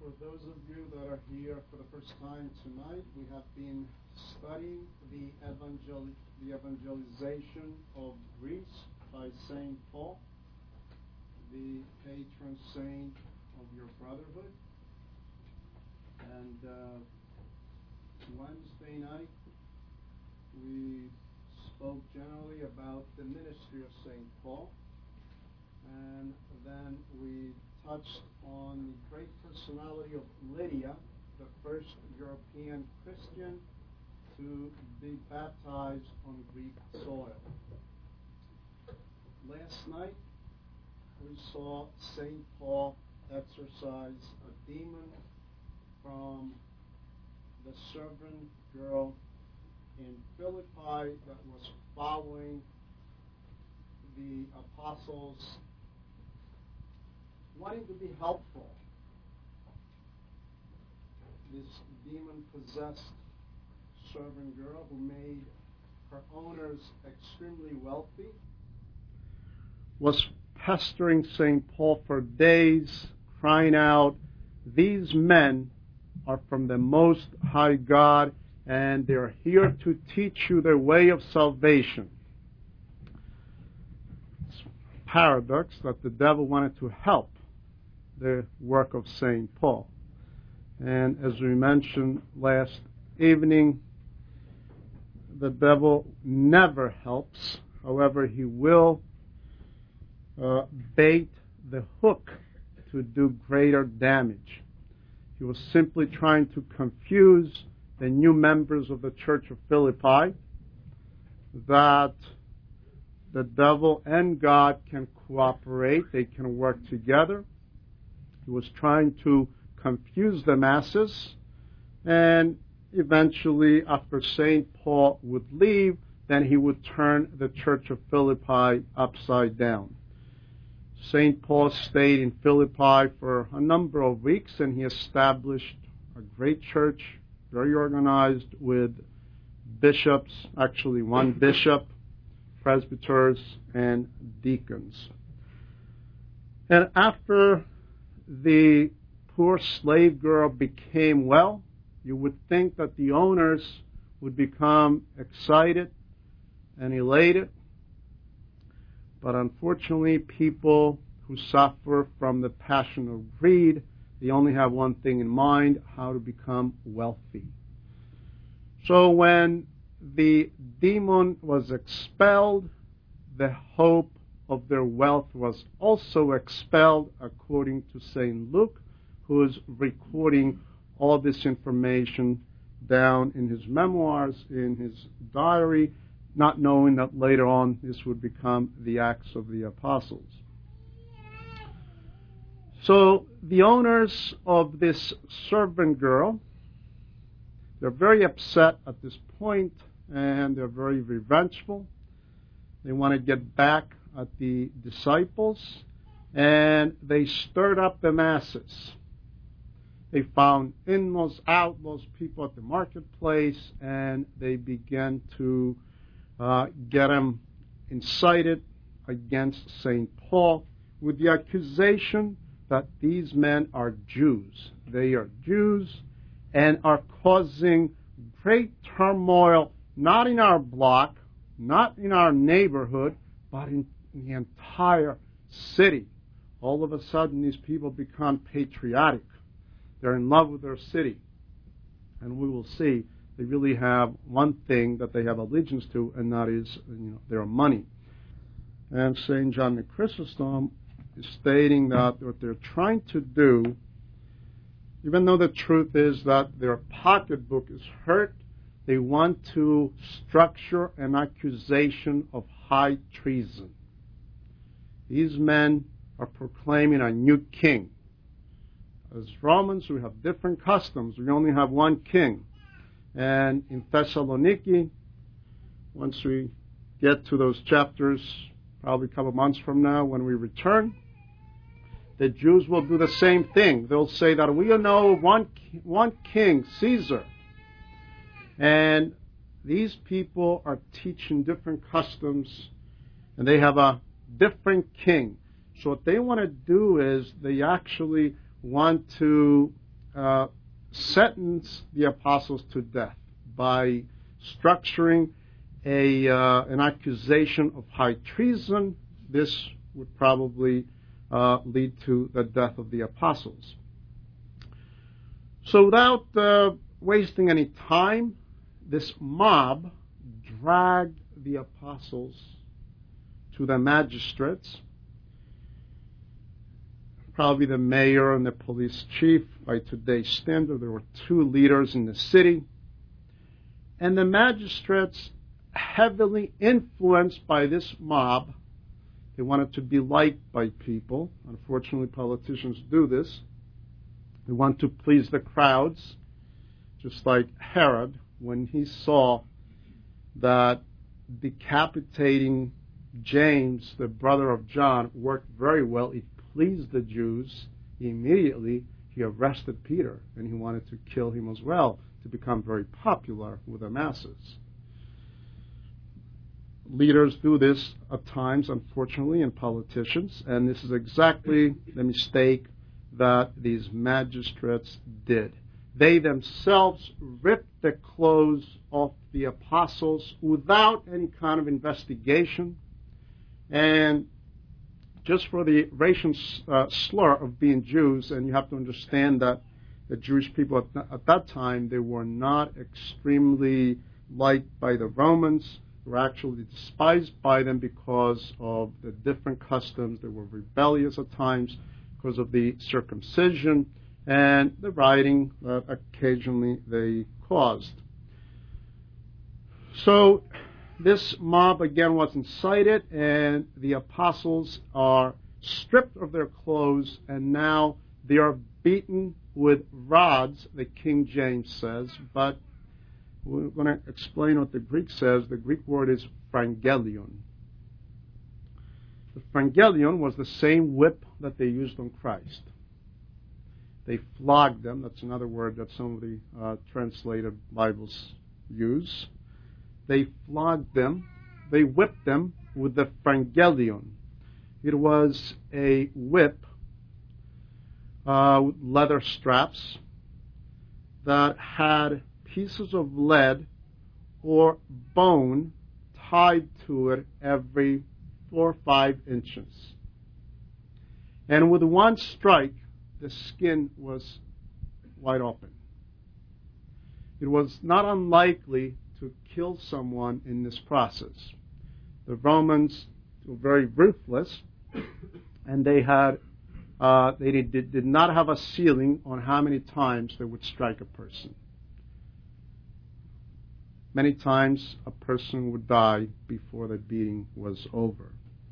For those of you that are here for the first time tonight, we have been studying the evangelization of Greece by St. Paul, the patron saint of your brotherhood. And Wednesday night, we spoke generally about the ministry of St. Paul, and then we touched on the great personality of Lydia, the first European Christian to be baptized on Greek soil. Last night, we saw St. Paul exorcise a demon from the servant girl in Philippi that was following the apostles, wanting to be helpful. This demon-possessed servant girl who made her owners extremely wealthy was pestering St. Paul for days, crying out, "These men are from the Most High God, and they're here to teach you their way of salvation." It's a paradox that the devil wanted to help the work of St. Paul. And as we mentioned last evening, the devil never helps. However, he will bait the hook to do greater damage. He was simply trying to confuse the new members of the Church of Philippi that the devil and God can cooperate, they can work together. He was trying to confuse the masses, and eventually, after St. Paul would leave, then he would turn the Church of Philippi upside down. St. Paul stayed in Philippi for a number of weeks, and he established a great church, very organized, with bishops, actually one bishop, presbyters, and deacons. And after the poor slave girl became well, you would think that the owners would become excited and elated. But unfortunately, people who suffer from the passion of greed, they only have one thing in mind: how to become wealthy. So when the demon was expelled, the hope of their wealth was also expelled, according to St. Luke, who is recording all this information down in his memoirs, in his diary, not knowing that later on this would become the Acts of the Apostles. So the owners of this servant girl, they're very upset at this point, and they're very revengeful. They want to get back at the disciples, and they stirred up the masses. They found in-laws, outlaws, people at the marketplace, and they began to get them incited against St. Paul with the accusation that these men are Jews. They are Jews and are causing great turmoil, not in our block, not in our neighborhood, but in the entire city. All of a sudden, these people become patriotic. They're in love with their city. And we will see they really have one thing that they have allegiance to, and that is their money. And St. John the Chrysostom is stating that what they're trying to do, even though the truth is that their pocketbook is hurt, they want to structure an accusation of high treason. These men are proclaiming a new king. As Romans, we have different customs. We only have one king. And in Thessaloniki, once we get to those chapters, probably a couple months from now when we return, the Jews will do the same thing. They'll say that we know one king, Caesar. And these people are teaching different customs, and they have a different king. So what they want to do is they actually want to sentence the apostles to death by structuring an accusation of high treason. This would probably lead to the death of the apostles. So without wasting any time, this mob dragged the apostles to the magistrates, probably the mayor and the police chief. By today's standard, there were two leaders in the city. And the magistrates, heavily influenced by this mob, they wanted to be liked by people. Unfortunately, politicians do this. They want to please the crowds, just like Herod, when he saw that decapitating James, the brother of John, worked very well. It pleased the Jews. Immediately, he arrested Peter, and he wanted to kill him as well to become very popular with the masses. Leaders do this at times, unfortunately, and politicians, and this is exactly the mistake that these magistrates did. They themselves ripped the clothes off the apostles without any kind of investigation, and just for the racial slur of being Jews. And you have to understand that the Jewish people at that time, they were not extremely liked by the Romans. They were actually despised by them because of the different customs. They were rebellious at times because of the circumcision and the rioting that occasionally they caused. So this mob again was incited, and the apostles are stripped of their clothes, and now they are beaten with rods, the King James says, but we're going to explain what the Greek says. The Greek word is frangelion. The frangelion was the same whip that they used on Christ. They flogged them. That's another word that some of the translated Bibles use. They flogged them. They whipped them with the frangelion. It was a whip with leather straps that had pieces of lead or bone tied to it every 4 or 5 inches. And with one strike, the skin was wide open. It was not unlikely to kill someone in this process. The Romans were very ruthless, and they did not have a ceiling on how many times they would strike a person. Many times a person would die before the beating was over.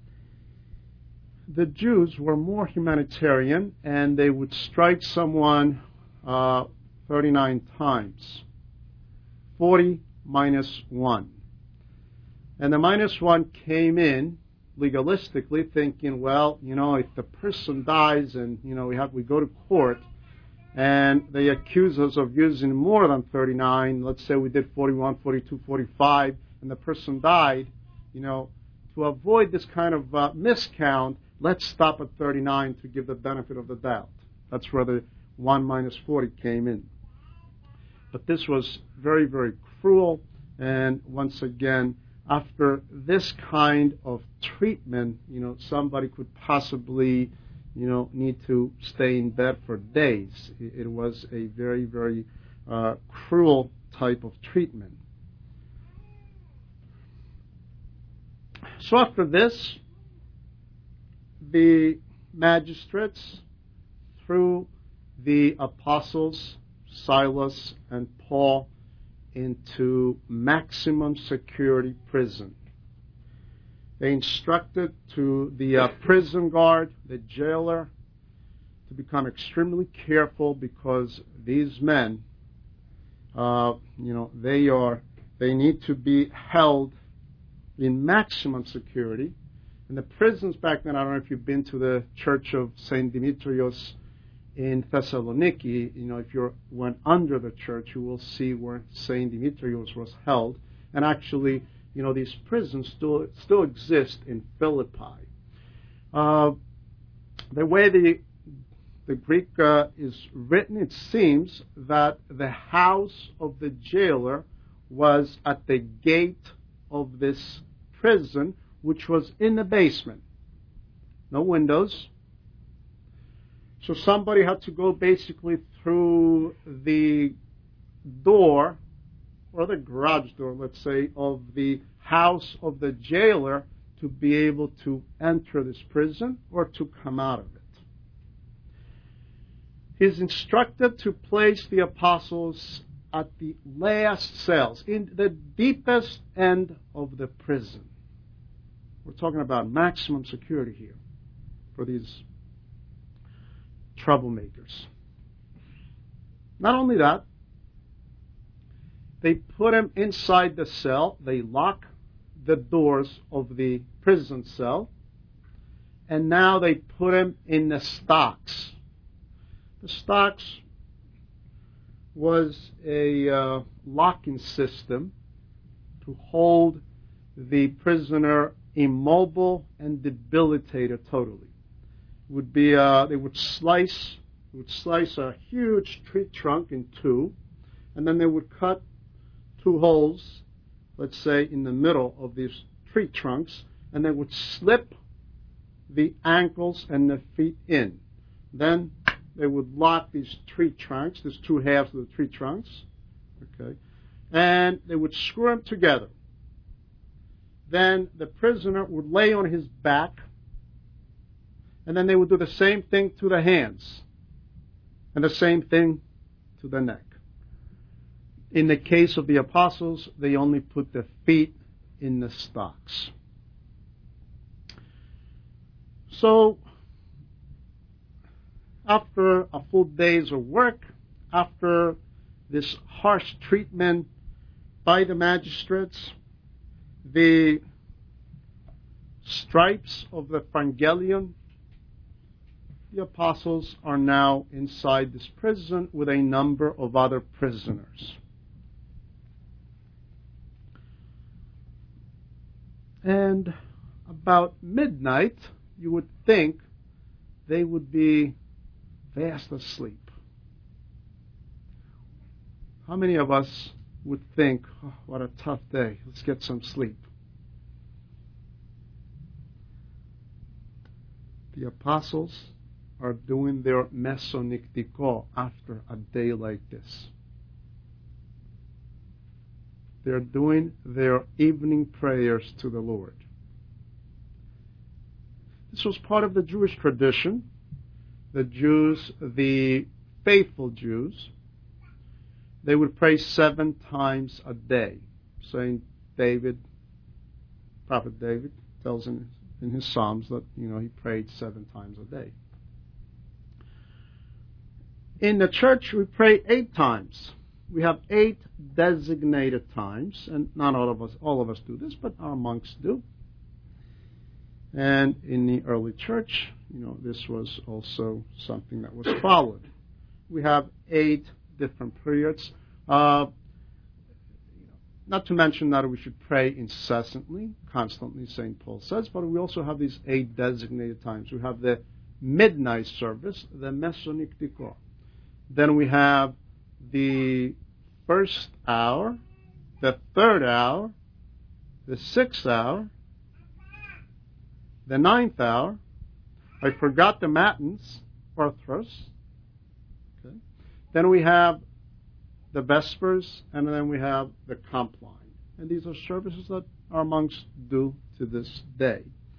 The Jews were more humanitarian, and they would strike someone 39 times. 40 minus 1. And the minus 1 came in legalistically thinking, well, if the person dies and, we go to court and they accuse us of using more than 39, let's say we did 41, 42, 45, and the person died, to avoid this kind of miscount, let's stop at 39 to give the benefit of the doubt. That's where the 1 minus 40 came in. But this was very, very cruel, and once again, after this kind of treatment, somebody could possibly, need to stay in bed for days. It was a very, very cruel type of treatment. So after this, the magistrates threw the apostles, Silas and Paul, into maximum security prison. They instructed to the prison guard, the jailer, to become extremely careful because these men, they need to be held in maximum security. And the prisons back then, I don't know if you've been to the church of St. Demetrios in Thessaloniki, if you went under the church, you will see where St. Demetrios was held. And actually, these prisons still exist in Philippi. The way the Greek is written, it seems that the house of the jailer was at the gate of this prison, which was in the basement. No windows. So somebody had to go basically through the door, or the garage door, let's say, of the house of the jailer to be able to enter this prison or to come out of it. He's instructed to place the apostles at the last cells, in the deepest end of the prison. We're talking about maximum security here for these troublemakers. Not only that, they put him inside the cell, they lock the doors of the prison cell, and now they put him in the stocks. The stocks was a locking system to hold the prisoner immobile and debilitated totally. Would be they would slice a huge tree trunk in two, and then they would cut two holes, let's say in the middle of these tree trunks, and they would slip the ankles and the feet in. Then they would lock these tree trunks, these two halves of the tree trunks, okay, and they would screw them together. Then the prisoner would lay on his back, and then they would do the same thing to the hands, and the same thing to the neck. In the case of the apostles, they only put the feet in the stocks. So, after a full day's of work, after this harsh treatment by the magistrates, the stripes of the Evangelion, the apostles are now inside this prison with a number of other prisoners. And about midnight, you would think they would be fast asleep. How many of us would think, oh, what a tough day, let's get some sleep? The apostles are doing their mesoniktiko after a day like this. They're doing their evening prayers to the Lord. This was part of the Jewish tradition. The Jews, the faithful Jews, they would pray 7 times a day. Saint David, Prophet David, tells in his Psalms that, he prayed 7 times a day. In the church, we pray 8 times. We have 8 designated times, and not all of us do this, but our monks do. And in the early church, this was also something that was followed. We have 8 different periods. Not to mention that we should pray incessantly, constantly, St. Paul says, but we also have these 8 designated times. We have the midnight service, the mesoniktiko. Then we have the first hour, the third hour, the 6th hour, the 9th hour. I forgot the matins, orthros. Okay. Then we have the vespers, and then we have the compline. And these are services that our monks do to this day.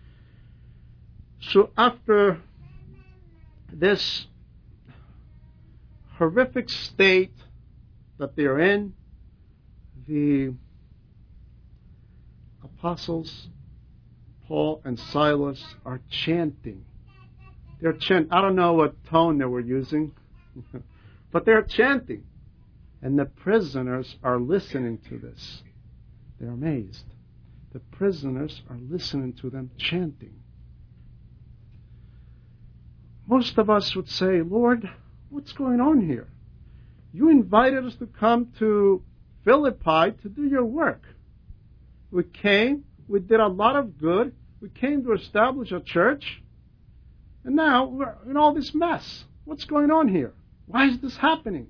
So after this horrific state that they're in, the apostles, Paul and Silas, are chanting. They're chanting. I don't know what tone they were using, but they're chanting. And the prisoners are listening to this. They're amazed. The prisoners are listening to them chanting. Most of us would say, Lord, what's going on here? You invited us to come to Philippi to do your work. We came, we did a lot of good, we came to establish a church, and now we're in all this mess. What's going on here? Why is this happening?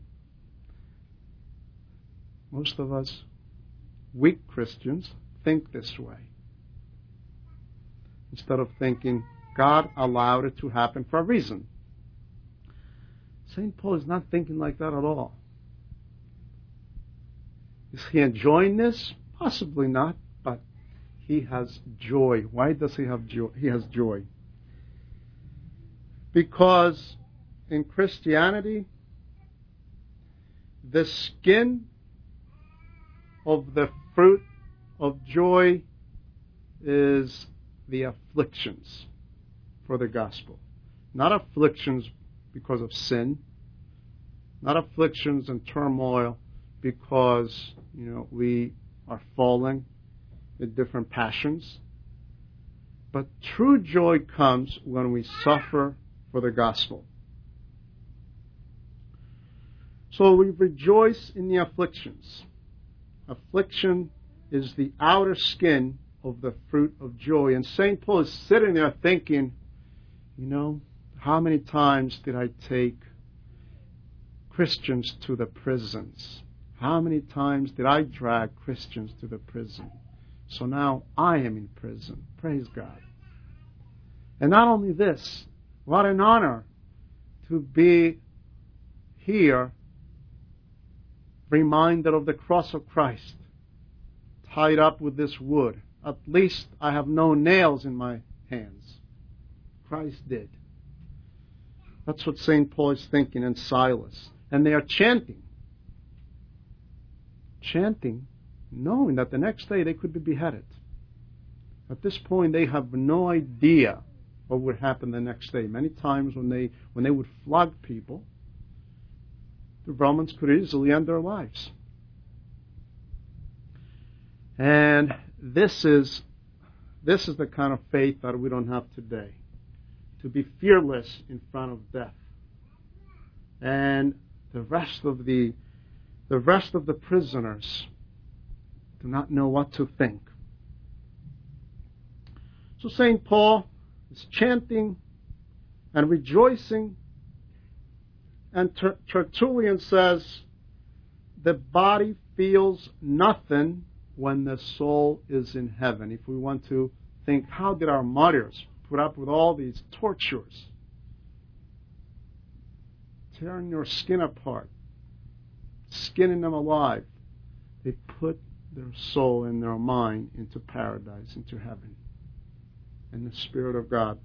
Most of us weak Christians think this way. Instead of thinking, God allowed it to happen for a reason. St. Paul is not thinking like that at all. Is he enjoying this? Possibly not, but he has joy. Why does he have joy? He has joy. Because in Christianity, the skin of the fruit of joy is the afflictions for the gospel. Not afflictions because of sin, not afflictions and turmoil because, we are falling in different passions. But true joy comes when we suffer for the gospel. So we rejoice in the afflictions. Affliction is the outer skin of the fruit of joy. And St. Paul is sitting there thinking, how many times did I take Christians to the prisons? How many times did I drag Christians to the prison? So now I am in prison. Praise God. And not only this, what an honor to be here reminded of the cross of Christ, tied up with this wood. At least I have no nails in my hands. Christ did. That's what St. Paul is thinking, and Silas. And they are chanting, knowing that the next day they could be beheaded. At this point, they have no idea what would happen the next day. Many times when they would flog people, the Romans could easily end their lives. And this is the kind of faith that we don't have today. To be fearless in front of death. And the rest of the prisoners do not know what to think. So St. Paul is chanting and rejoicing, and Tertullian says, the body feels nothing when the soul is in heaven. If we want to think, how did our martyrs put up with all these tortures? Tearing your skin apart, skinning them alive. They put their soul and their mind into paradise, into heaven. And the Spirit of God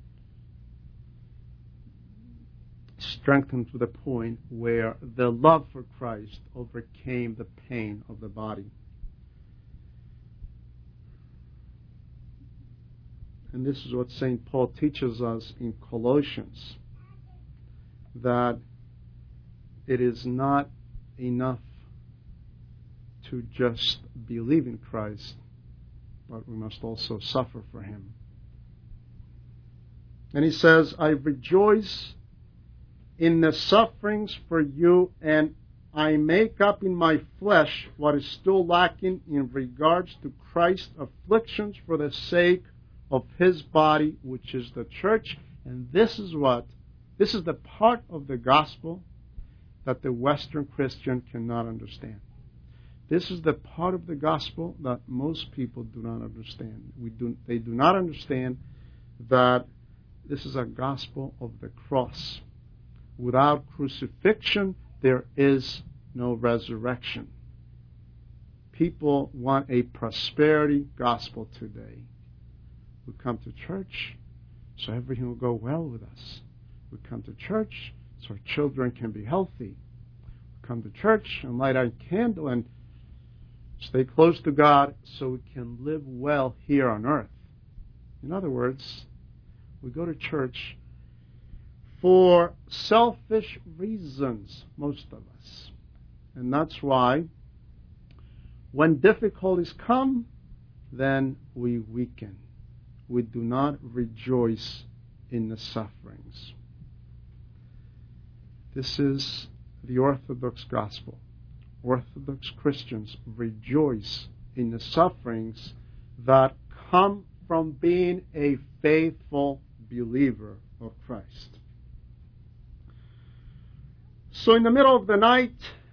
strengthened to the point where the love for Christ overcame the pain of the body. And this is what St. Paul teaches us in Colossians, that it is not enough to just believe in Christ, but we must also suffer for Him. And he says, I rejoice in the sufferings for you, and I make up in my flesh what is still lacking in regards to Christ's afflictions for the sake of His body, which is the church. And this is the part of the gospel that the Western Christian cannot understand. This is the part of the gospel that most people do not understand. They do not understand that this is a gospel of the cross. Without crucifixion, there is no resurrection. People want a prosperity gospel today. We come to church so everything will go well with us. We come to church so our children can be healthy. We come to church and light our candle and stay close to God so we can live well here on earth. In other words, we go to church for selfish reasons, most of us. And that's why when difficulties come, then we weaken. We do not rejoice in the sufferings. This is the Orthodox gospel. Orthodox Christians rejoice in the sufferings that come from being a faithful believer of Christ. So in the middle of the night,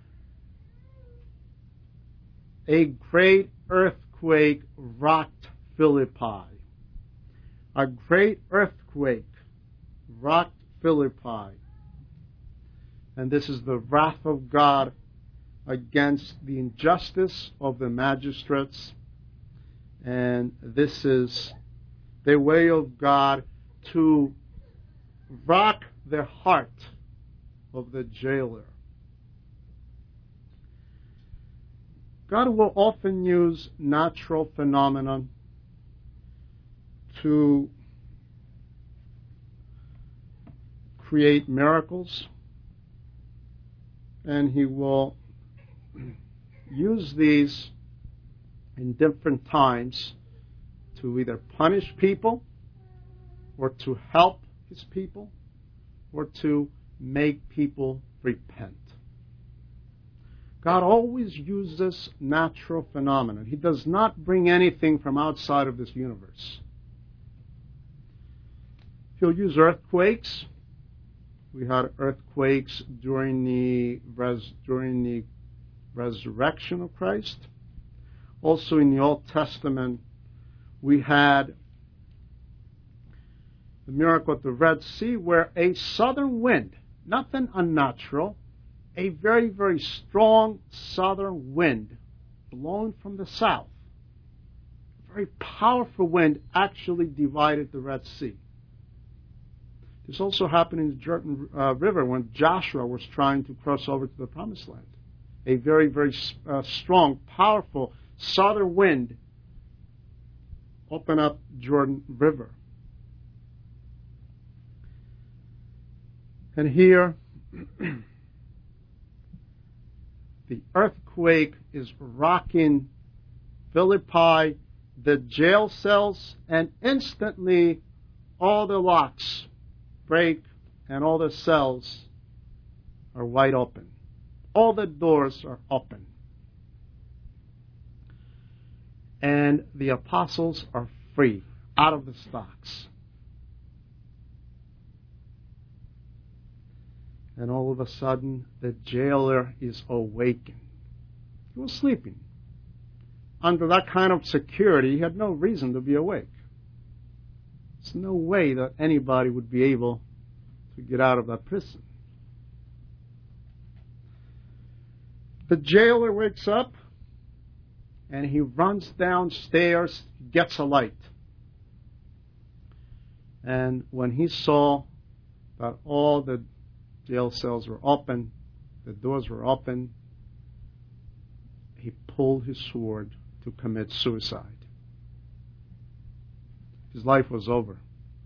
a great earthquake rocked Philippi. A great earthquake rocked Philippi. And this is the wrath of God against the injustice of the magistrates. And this is the way of God to rock the heart of the jailer. God will often use natural phenomena to create miracles, and He will use these in different times to either punish people or to help His people or to make people repent. God always uses natural phenomena. He does not bring anything from outside of this universe. He'll use earthquakes. We had earthquakes during the resurrection of Christ. Also in the Old Testament, we had the miracle at the Red Sea where a southern wind, nothing unnatural, a very, very strong southern wind blowing from the south, a very powerful wind actually divided the Red Sea. This also happened in the Jordan River when Joshua was trying to cross over to the Promised Land. A very, very strong, powerful southern wind opened up Jordan River. And here, the earthquake is rocking Philippi, the jail cells, and instantly all the locks break and all the cells are wide open. All the doors are open. And the apostles are free, out of the stocks. And all of a sudden, the jailer is awakened. He was sleeping. Under that kind of security, he had no reason to be awake. There's no way that anybody would be able to get out of that prison. The jailer wakes up, and he runs downstairs, gets a light. And when he saw that all the jail cells were open, the doors were open, he pulled his sword to commit suicide. His life was over.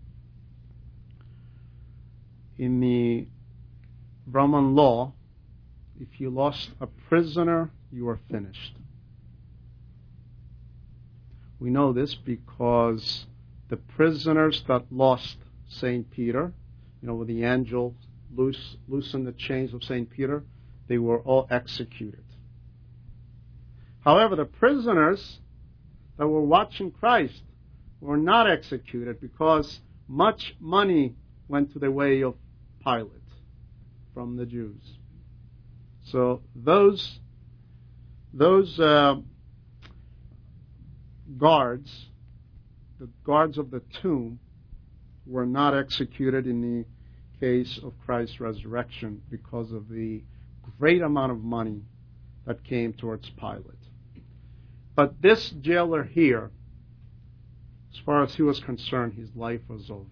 In the Roman law, if you lost a prisoner, you were finished. We know this because the prisoners that lost St. Peter, when the angel loosened the chains of St. Peter, they were all executed. However, the prisoners that were watching Christ were not executed because much money went to the way of Pilate from the Jews. So those guards, the guards of the tomb, were not executed in the case of Christ's resurrection because of the great amount of money that came towards Pilate. But this jailer here, as far as he was concerned, his life was over.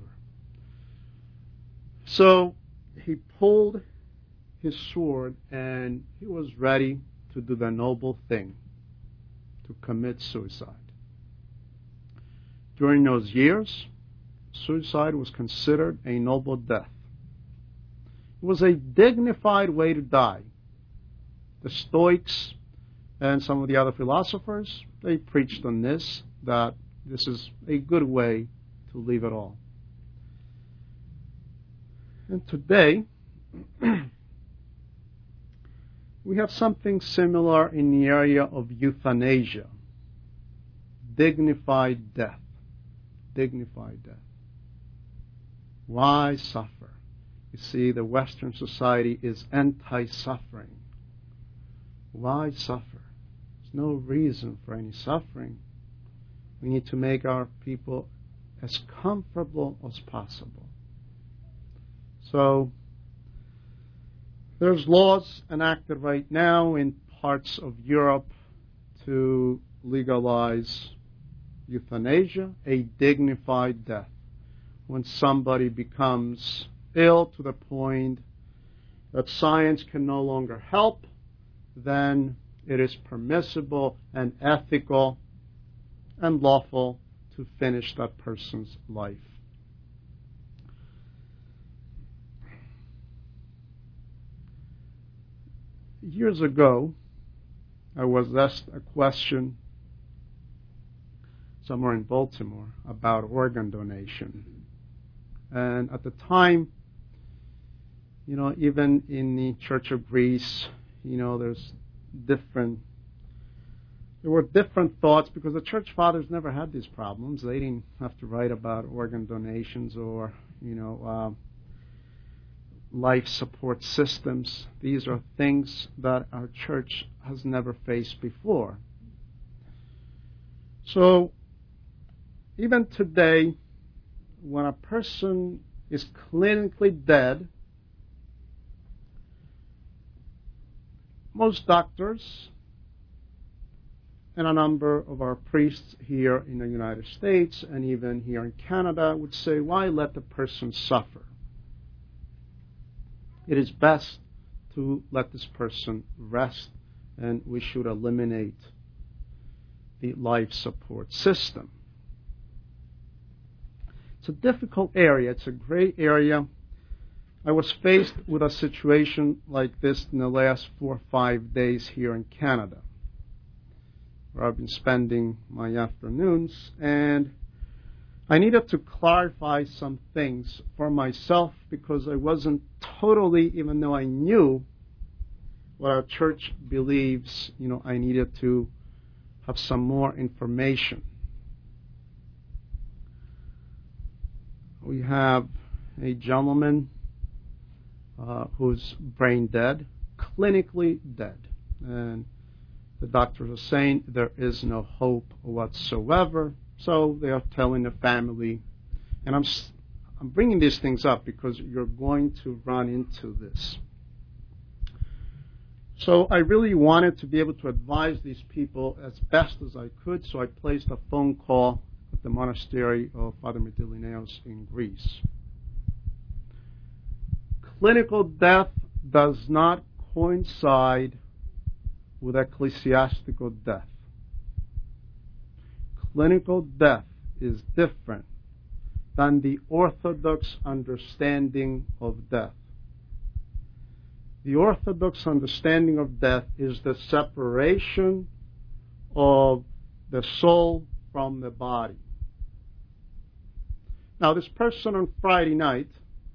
So he pulled his sword and he was ready to do the noble thing, to commit suicide. During those years, suicide was considered a noble death. It was a dignified way to die. The Stoics and some of the other philosophers, they preached on this, that this is a good way to leave it all. And today, we have something similar in the area of euthanasia. Dignified death. Dignified death. Why suffer? You You see, the Western society is anti-suffering. Why suffer? There's no reason for any suffering. We need to make our people as comfortable as possible. So, there's laws enacted right now in parts of Europe to legalize euthanasia, a dignified death. When somebody becomes ill to the point that science can no longer help, then it is permissible and ethical and lawful to finish that person's life. Years ago, I was asked a question somewhere in Baltimore about organ donation. And at the time, even in the Church of Greece, there were different thoughts because the church fathers never had these problems. They didn't have to write about organ donations or, life support systems. These are things that our church has never faced before. So, even today, when a person is clinically dead, most doctors and a number of our priests here in the United States and even here in Canada would say, why let the person suffer? It is best to let this person rest, and we should eliminate the life support system. It's a difficult area. It's a gray area. I was faced with a situation like this in the last 4 or 5 days here in Canada, where I've been spending my afternoons, and I needed to clarify some things for myself because I wasn't totally, even though I knew what our church believes, I needed to have some more information. We have a gentleman who's brain dead, clinically dead, and the doctors are saying there is no hope whatsoever. So they are telling the family, and I'm bringing these things up because you're going to run into this. So I really wanted to be able to advise these people as best as I could, so I placed a phone call at the monastery of Father Mytilineos in Greece. Clinical death does not coincide with ecclesiastical death. Clinical death is different than the orthodox understanding of death. The orthodox understanding of death is the separation of the soul from the body. Now, this person on Friday night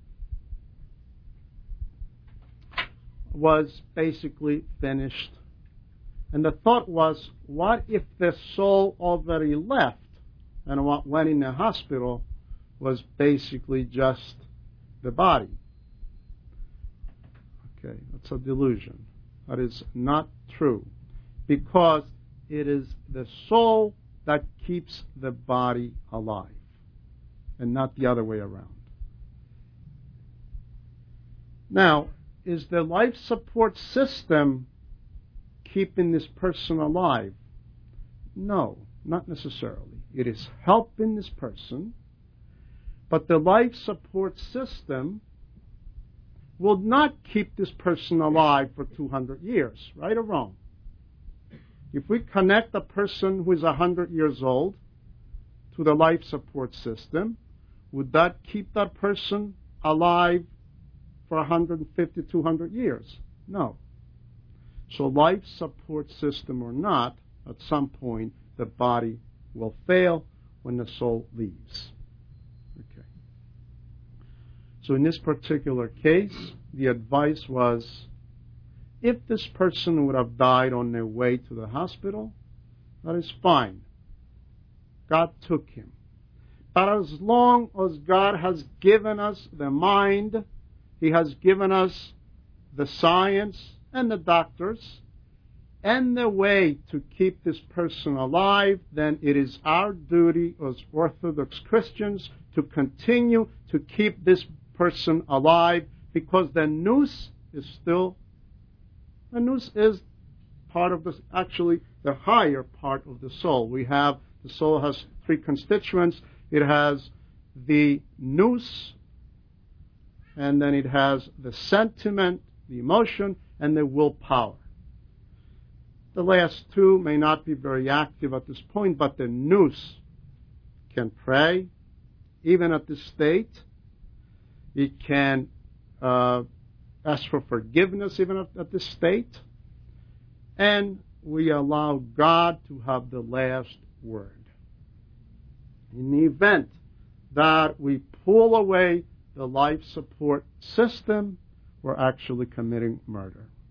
was basically finished. And the thought was, what if the soul already left and what went in the hospital was basically just the body? Okay, that's a delusion. That is not true, because it is the soul that keeps the body alive and not the other way around. Now, is the life support system keeping this person alive? No, not necessarily. It is helping this person, but the life support system will not keep this person alive for 200 years, right or wrong? If we connect a person who is 100 years old to the life support system, would that keep that person alive for 150, 200 years? No. So life support system or not, at some point the body will fail when the soul leaves. Okay. So in this particular case, the advice was, if this person would have died on their way to the hospital, that is fine. God took him. But as long as God has given us the mind, He has given us the science and the doctors and the way to keep this person alive, then it is our duty as Orthodox Christians to continue to keep this person alive, because the nous is part of this, actually the higher part of the soul. The soul has three constituents. It has the nous, and then it has the sentiment, the emotion, and the willpower. The last two may not be very active at this point, but the nous can pray, even at this state. It can ask for forgiveness, even at this state. And we allow God to have the last word. In the event that we pull away the life support system, we're actually committing murder.